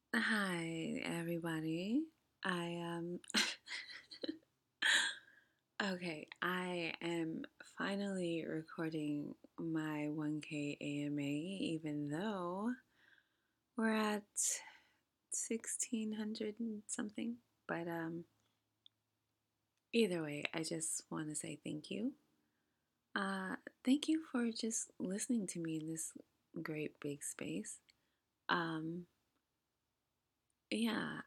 Hi, everybody. I okay, I am finally recording my 1K AMA, even though we're at 1600 and something. But either way, I just want to say thank you. Uh, Thank you for just listening to me in this great big space. Um, yeah,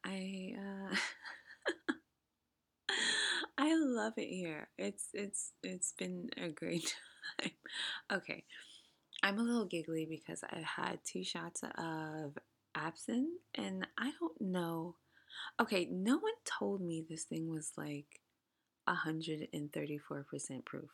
I love it here. It's been a great time. Okay. I'm a little giggly because I've had 2 shots of absinthe and I don't know. Okay, no one told me this thing was like 134% proof.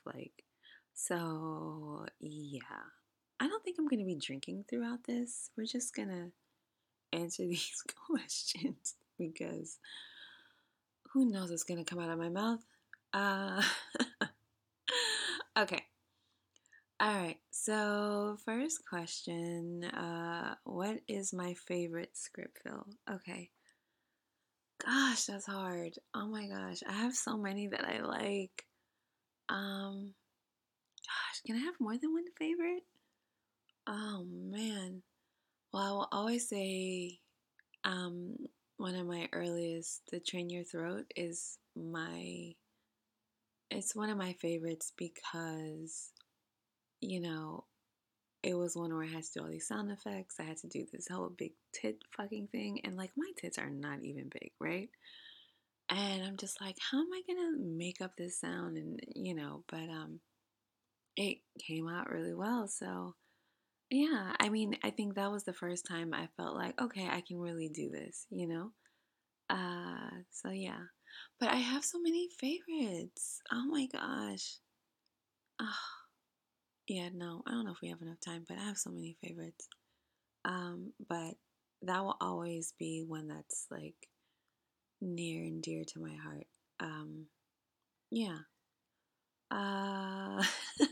So yeah. I don't think I'm gonna be drinking throughout this. We're just gonna answer these questions because who knows what's gonna come out of my mouth. Uh okay. All right. So, first question, what is my favorite script fill? Okay. Gosh, that's hard. Oh my gosh. I have so many that I like. Um, Gosh, can I have more than one favorite? Oh man. Well, I will always say um one of my earliest, The Train Your Throat is my it's one of my favorites because, you know, it was one where I had to do all these sound effects. I had to do this whole big tit fucking thing. And like my tits are not even big, right? And I'm just like, how am I gonna make up this sound? And but it came out really well. So yeah, I mean, I think that was the first time I felt like, okay, I can really do this. So yeah. But I have so many favorites. Oh my gosh. Oh, yeah, no, I don't know if we have enough time, but I have so many favorites. But that will always be one that's like near and dear to my heart. Um, yeah. Uh,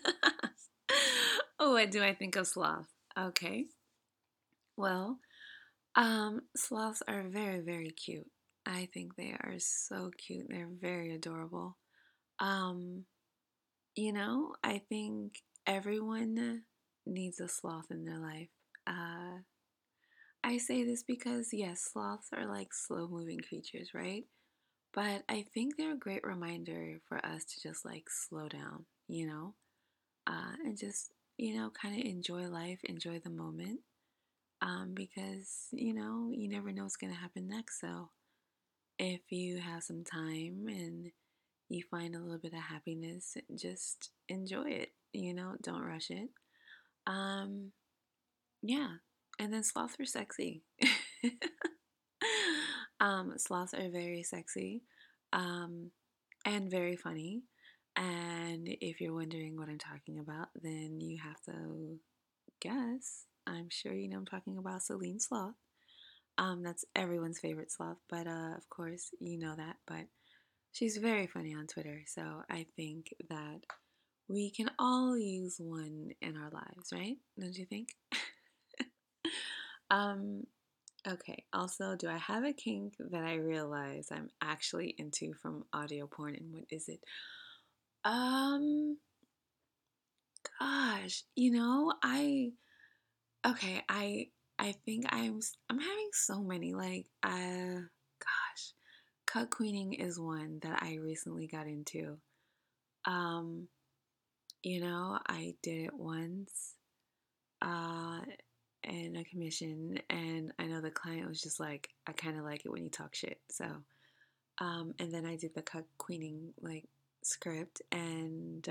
what do I think of sloth? Okay. Well, sloths are very, very cute. I think they are so cute. They're very adorable. Um, I think everyone needs a sloth in their life. Uh, I say this because, yes, sloths are like slow moving creatures, right? But I think they're a great reminder for us to just like slow down, and just, kind of enjoy life, enjoy the moment. Because, you never know what's going to happen next. So if you have some time and you find a little bit of happiness, just enjoy it, don't rush it. Um, yeah. And then sloths are sexy. Sloths are very sexy, um, and very funny. And if you're wondering what I'm talking about, then you have to guess. I'm sure you know I'm talking about Celine Sloth. That's everyone's favorite sloth, but of course you know that. But she's very funny on Twitter, so I think that we can all use one in our lives, right? Don't you think? um, Okay, also, do I have a kink that I realize I'm actually into from audio porn, and what is it? Um, Gosh, okay, I think I'm having so many gosh, cut queening is one that I recently got into. Um, I did it once, uh, in a commission, and I know the client was just like, I kind of like it when you talk shit, so. And then I did the cut queening like script, and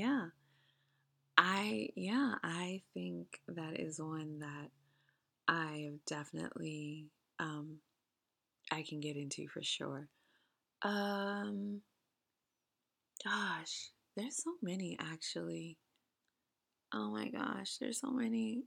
I think that is one that I have definitely I can get into for sure. Um, Gosh, there's so many actually. Oh my gosh, there's so many.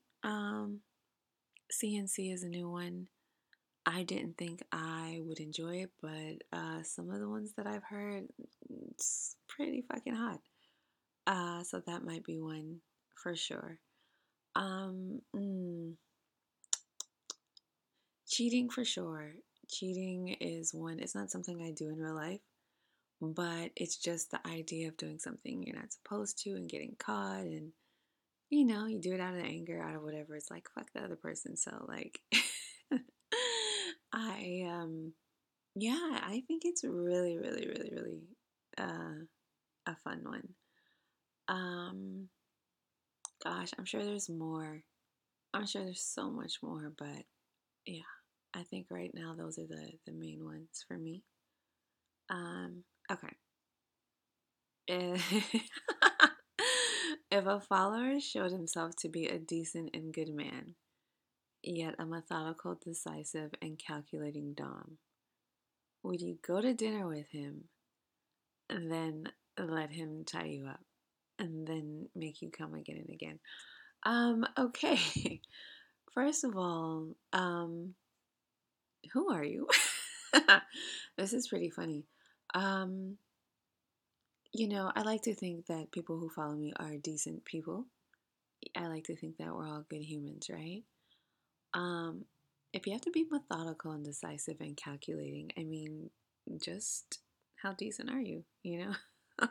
CNC is a new one. I didn't think I would enjoy it, but some of the ones that I've heard, it's pretty fucking hot. So that might be one for sure. Um, mm, cheating for sure. Cheating is one, it's not something I do in real life, but it's just the idea of doing something you're not supposed to and getting caught and you do it out of anger, out of whatever. It's like fuck the other person. So like I yeah, I think it's really, really, really, really a fun one. Um gosh, I'm sure there's more. I'm sure there's so much more, but yeah, I think right now those are the main ones for me. Okay. If if a follower showed himself to be a decent and good man, yet a methodical, decisive, and calculating Dom, would you go to dinner with him and then let him tie you up and then make you come again and again? Okay. First of all, who are you? This is pretty funny. Um, I like to think that people who follow me are decent people. I like to think that we're all good humans, right? Um, if you have to be methodical and decisive and calculating, I mean, just how decent are you, you know?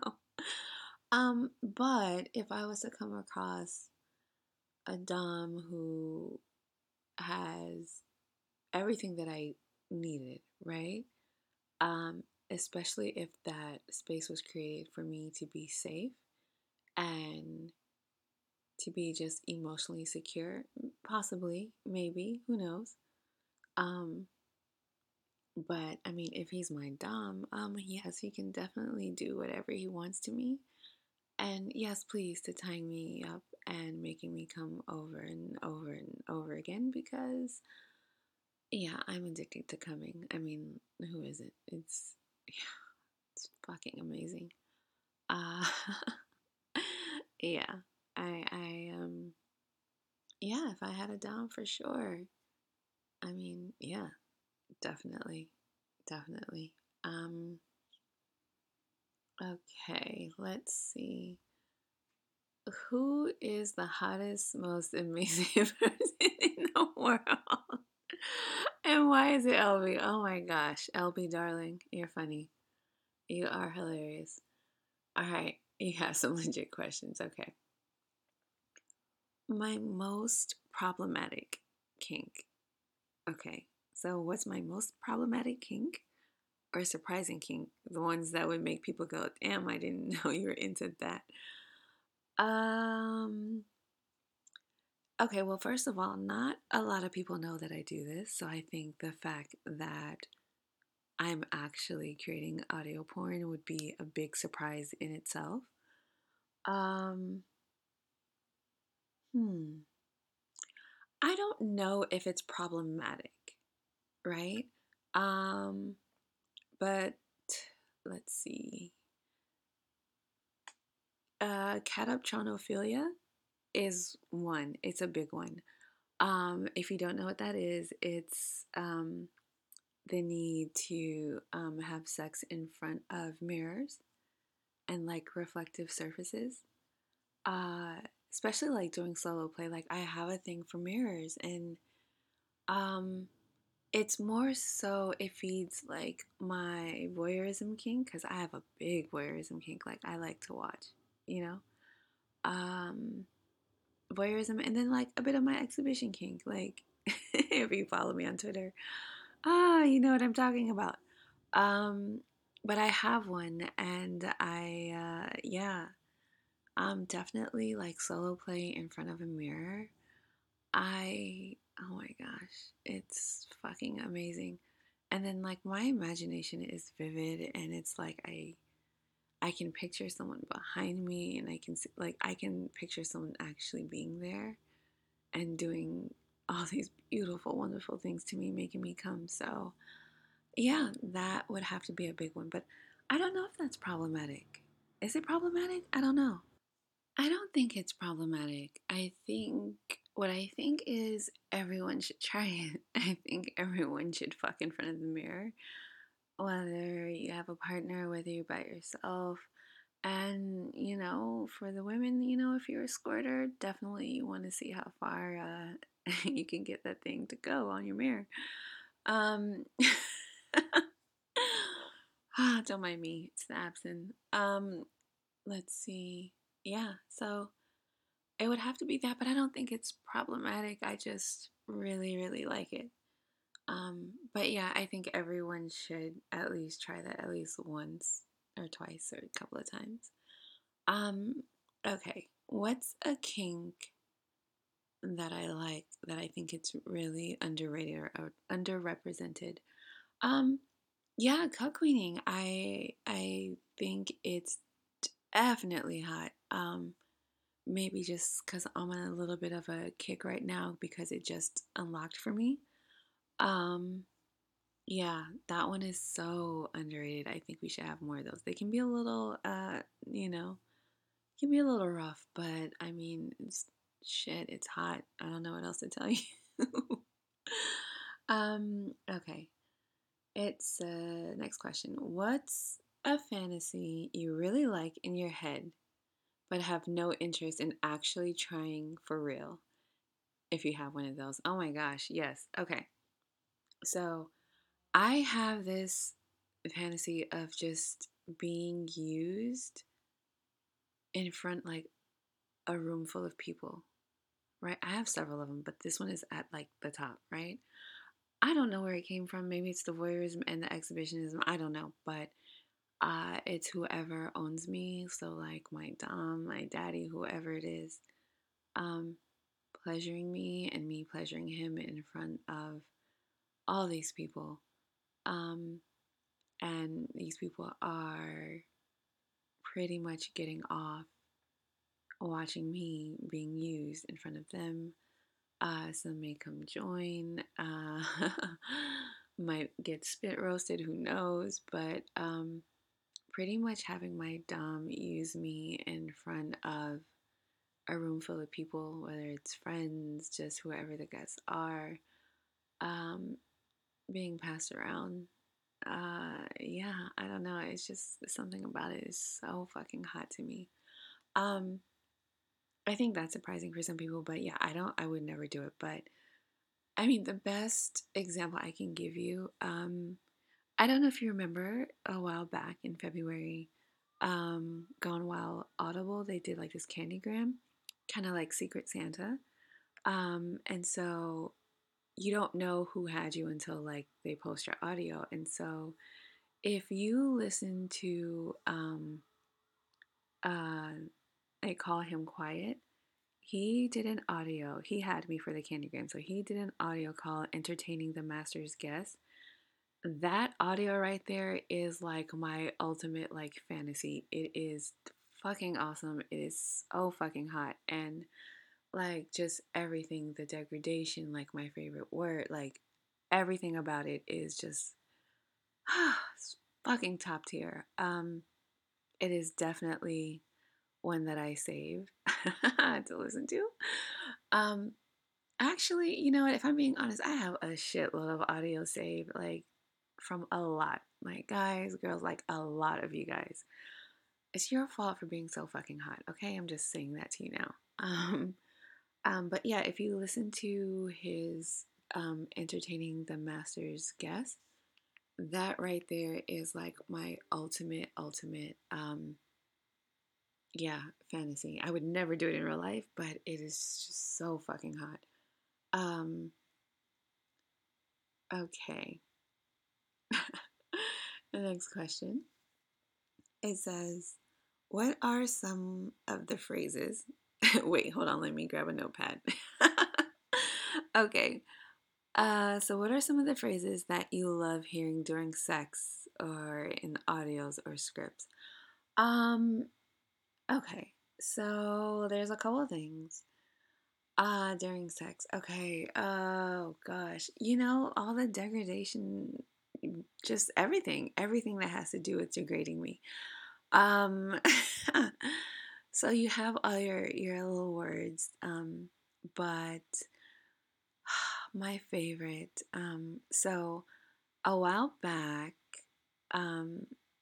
But if I was to come across a Dom who has everything that I needed, right? Um, Especially if that space was created for me to be safe and to be just emotionally secure, possibly, maybe, who knows? Um, but I mean, if he's my dom, yes, he can definitely do whatever he wants to me. And yes, please, to tying me up and making me come over and over and over again because, yeah, I'm addicted to coming. I mean, who isn't? Yeah, it's fucking amazing. Uh, yeah, yeah, if I had a dom for sure. I mean, yeah, definitely, definitely. Um, okay, let's see. Who is the hottest, most amazing person in the world? And why is it LB? Oh my gosh, LB, darling, you're funny. You are hilarious. All right, you have some legit questions. Okay. My most problematic kink. Okay, so what's my most problematic kink or surprising kink? The ones that would make people go, damn, I didn't know you were into that. Um, Okay, well, first of all, not a lot of people know that I do this. So I think the fact that I'm actually creating audio porn would be a big surprise in itself. Um, hmm. I don't know if it's problematic, right? Um, but let's see. Cataptronophilia is one. It's a big one. If you don't know what that is, it's the need to have sex in front of mirrors and like reflective surfaces. Uh, Especially like doing solo play. Like I have a thing for mirrors, and um, it's more so it feeds like my voyeurism kink because I have a big voyeurism kink. Like I like to watch, you know, um, voyeurism, and then like a bit of my exhibition kink. Like if you follow me on Twitter, you know what I'm talking about. Um, but I have one, and yeah, definitely like solo play in front of a mirror. Oh my gosh, it's fucking amazing. And then like my imagination is vivid, and it's like I can picture someone behind me, and I can see, like I can picture someone actually being there and doing all these beautiful, wonderful things to me, making me come. So yeah, that would have to be a big one. But I don't know if that's problematic. Is it problematic? I don't know. I don't think it's problematic. What I think is everyone should try it. I think everyone should fuck in front of the mirror, whether you have a partner, whether you're by yourself. And, for the women, if you're a squirter, definitely you want to see how far you can get that thing to go on your mirror. Um, don't mind me. It's the absinthe. Let's see. Yeah, so it would have to be that, but I don't think it's problematic. I just really, really like it. But yeah, I think everyone should at least try that at least once or twice or a couple of times. Um, okay. What's a kink that I like that I think it's really underrated or underrepresented? Um, yeah, cuck-queaning. I think it's definitely hot. Maybe just because I'm on a little bit of a kick right now because it just unlocked for me. Um, yeah, that one is so underrated. I think we should have more of those. They can be a little, you know, can be a little rough, but I mean, it's shit. It's hot. I don't know what else to tell you. Okay. It's next question. What's a fantasy you really like in your head, but have no interest in actually trying for real? If you have one of those. Oh my gosh, yes. Okay. So I have this fantasy of just being used in front like a room full of people, right? I have several of them, but this one is at like the top, right? I don't know where it came from. Maybe it's the voyeurism and the exhibitionism. I don't know, but it's whoever owns me. So like my dom, my daddy, whoever it is, um, pleasuring me and me pleasuring him in front of all these people. Um, and these people are pretty much getting off watching me being used in front of them. Some may come join, might get spit roasted, who knows, but pretty much having my dom use me in front of a room full of people, whether it's friends, just whoever the guests are, um, being passed around. Yeah, I don't know. It's just something about it is so fucking hot to me. Um, I think that's surprising for some people, but yeah, I would never do it. But I mean, the best example I can give you, I don't know if you remember a while back in February, Gone Wild Audible, they did like this candygram, kind of like Secret Santa. And so you don't know who had you until like they post your audio. And so if you listen to uh I Call Him Quiet, he did an audio. He had me for the candygram. So he did an audio called Entertaining the Master's Guest. That audio right there is like my ultimate like fantasy. It is fucking awesome. It is so fucking hot. And like just everything, the degradation, like my favorite word, like everything about it is just fucking top tier. It is definitely one that I saved to listen to. Um, Actually, you know what? If I'm being honest, I have a shitload of audio saved, like from a lot. Like guys, girls, like a lot of you guys. It's your fault for being so fucking hot. Okay, I'm just saying that to you now. But yeah, if you listen to his entertaining the master's guest, that right there is like my ultimate yeah, fantasy. I would never do it in real life, but it is just so fucking hot. Um, okay. The next question. It says, what are some of the phrases? Wait, hold on, let me grab a notepad. Okay. So what are some of the phrases that you love hearing during sex or in audios or scripts? Um, okay. So there's a couple of things. During sex. Okay. Oh gosh. You know, all the degradation, just everything that has to do with degrading me. Um so you have all your little words. But my favorite. So a while back, um,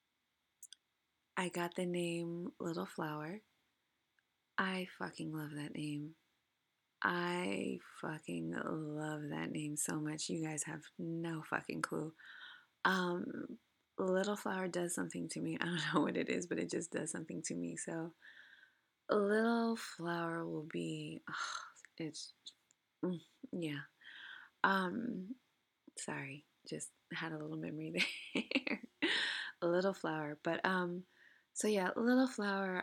I got the name Little Flower. I fucking love that name. I fucking love that name so much. You guys have no fucking clue. Um, Little Flower does something to me. I don't know what it is, but it just does something to me. So, Little Flower will be, it's, mm, yeah. Um, Sorry, just had a little memory there. A Little Flower, but so yeah, Little Flower.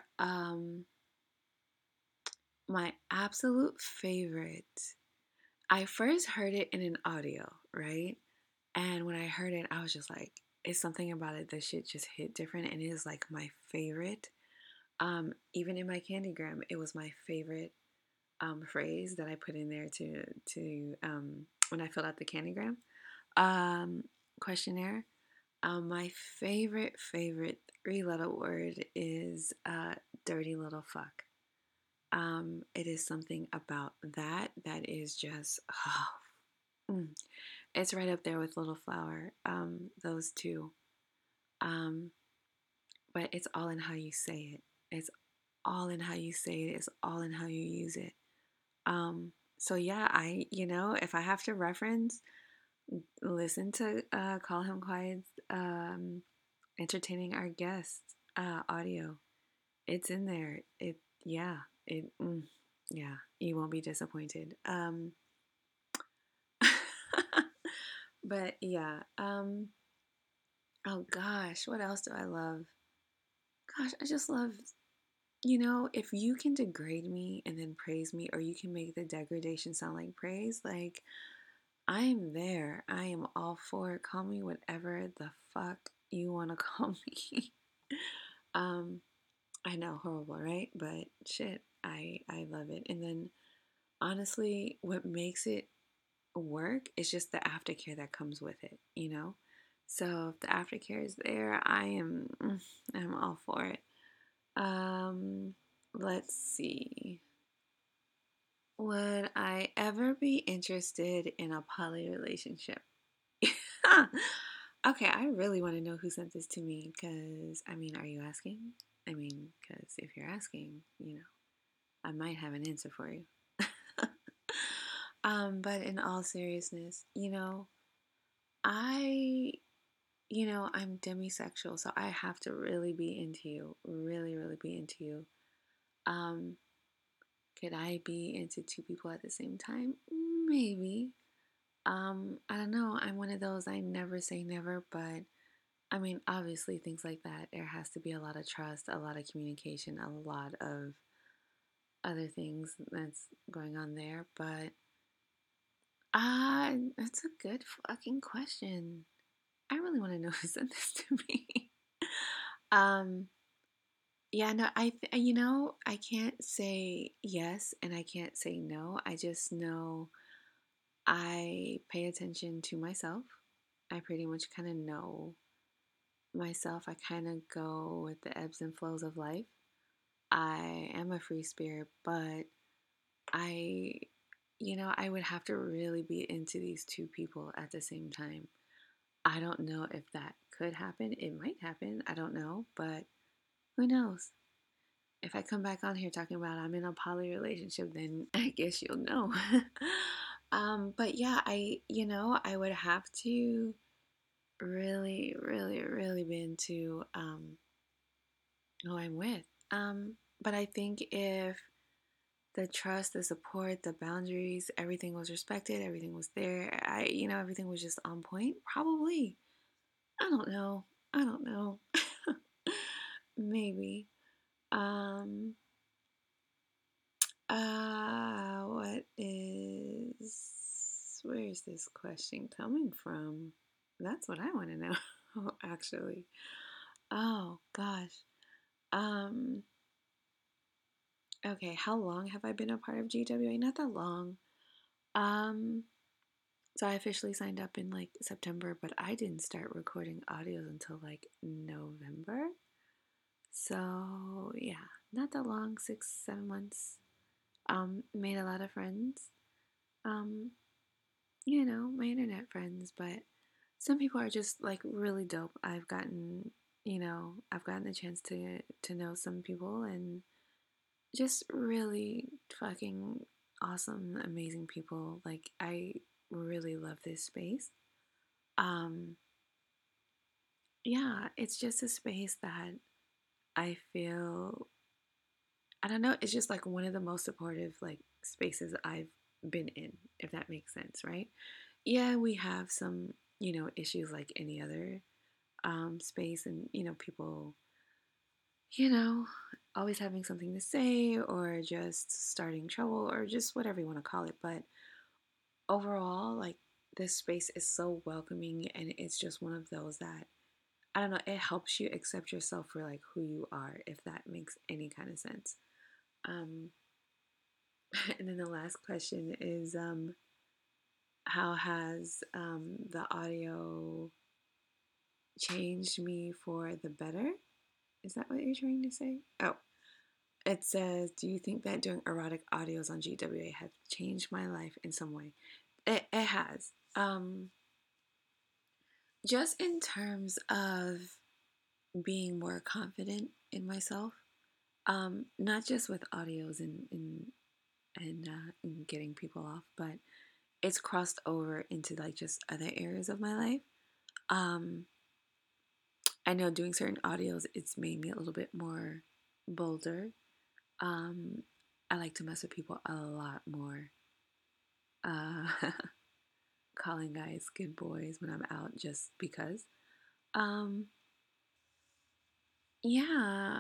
My absolute favorite. I first heard it in an audio, right? And when I heard it, I was just like, it's something about it. The shit just hit different, and it is like my favorite. Even in my Candygram, it was my favorite phrase that I put in there to when I filled out the Candygram um, questionnaire. My favorite three-letter word is dirty little fuck. It is something about that that is just mm, it's right up there with Little Flower. Those two. Um, but it's all in how you say it. It's all in how you say it. It's all in how you use it. So yeah, if I have to reference, listen to Call Him Quiet's entertaining our guests audio. It's in there. Yeah, it, yeah, you won't be disappointed. But yeah, oh gosh, what else do I love? Gosh, I just love, if you can degrade me and then praise me, or you can make the degradation sound like praise, like I am there. I am all for it. Call me whatever the fuck you want to call me. um, I know, horrible, right? But shit, I love it. And then honestly, what makes it work is just the aftercare that comes with it. So if the aftercare is there, I'm all for it. Um, let's see. Would I ever be interested in a poly relationship? Okay, I really want to know who sent this to me because, I mean, are you asking? I mean, because if you're asking, I might have an answer for you. But in all seriousness, I, I'm demisexual, so I have to really be into you, really, really be into you. Um, could I be into two people at the same time? Maybe. I don't know. I'm one of those I never say never, but I mean, obviously, things like that, there has to be a lot of trust, a lot of communication, a lot of other things that's going on there. But that's a good fucking question. I really want to know who sent this to me. um, yeah, no, I can't say yes and I can't say no. I just know I pay attention to myself. I pretty much kind of know myself. I kind of go with the ebbs and flows of life. I am a free spirit, but I, I would have to really be into these two people at the same time. I don't know if that could happen. It might happen. I don't know, but who knows? If I come back on here talking about I'm in a poly relationship, then I guess you'll know. But yeah, I would have to really, really, really be into who I'm with. But I think if the trust, the support, the boundaries, everything was respected, everything was there, everything was just on point, probably. I don't know. I don't know. Maybe. Um, where is this question coming from? That's what I want to know, actually. Oh, gosh. Um, okay, how long have I been a part of GWA? Not that long. Um, so I officially signed up in like September, but I didn't start recording audios until like November. So yeah, not that long, 6, 7 months. Made a lot of friends. Um, my internet friends, but some people are just like really dope. I've gotten the chance to know some people and just really fucking awesome, amazing people. Like, I really love this space. Um, yeah, it's just a space that I feel, I don't know, it's just like one of the most supportive like spaces I've been in, if that makes sense, right? Yeah, we have some, issues like any other space, and people, you know, always having something to say or just starting trouble or just whatever you want to call it. But overall, like, this space is so welcoming, and it's just one of those that, I don't know, it helps you accept yourself for like who you are, if that makes any kind of sense. Um, and then the last question is, how has the audio changed me for the better? Is that what you're trying to say? Oh, it says, do you think that doing erotic audios on GWA has changed my life in some way? It has. Just in terms of being more confident in myself, not just with audios and getting people off, but it's crossed over into like just other areas of my life. Um, I know doing certain audios, it's made me a little bit more bolder. Um, I like to mess with people a lot more. Uh, calling guys good boys when I'm out just because. Um, yeah,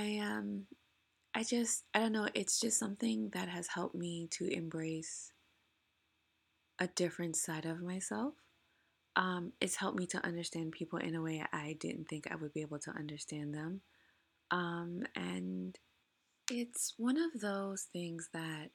I don't know, it's just something that has helped me to embrace a different side of myself. It's helped me to understand people in a way I didn't think I would be able to understand them. And it's one of those things that,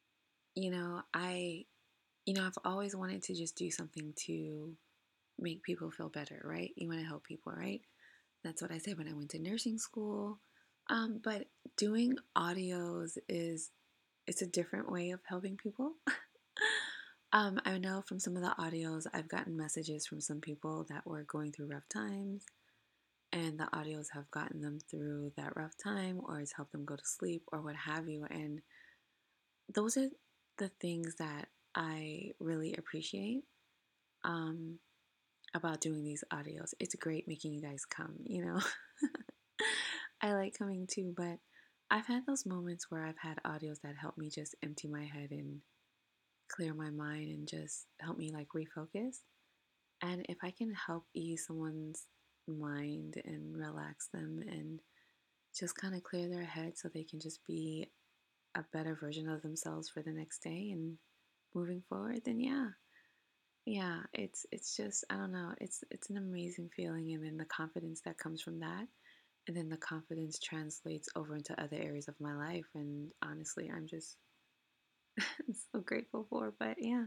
I've always wanted to just do something to make people feel better, right? You want to help people, right? That's what I said when I went to nursing school. But doing audios it's a different way of helping people. I know from some of the audios, I've gotten messages from some people that were going through rough times, and the audios have gotten them through that rough time, or it's helped them go to sleep, or what have you. And those are the things that I really appreciate um, about doing these audios. It's great making you guys come. I like coming too, but I've had those moments where I've had audios that help me just empty my head and clear my mind and just help me like refocus. And if I can help ease someone's mind and relax them and just kind of clear their head so they can just be a better version of themselves for the next day and moving forward, then yeah. Yeah, it's just, I don't know, it's an amazing feeling, and then the confidence that comes from that, and then the confidence translates over into other areas of my life, and honestly, I'm just so grateful for. But yeah.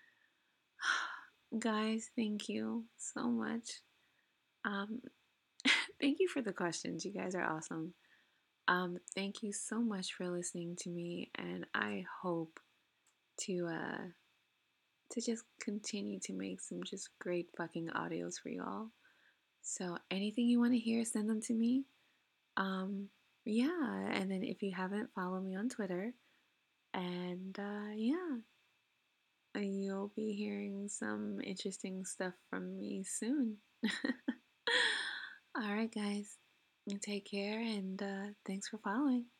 Guys, thank you so much. Um, thank you for the questions. You guys are awesome. Thank you so much for listening to me, and I hope to just continue to make some just great fucking audios for y'all. So anything you want to hear, send them to me. Um, yeah, and then if you haven't, follow me on Twitter, and yeah, you'll be hearing some interesting stuff from me soon. All right, guys. Take care, and thanks for following.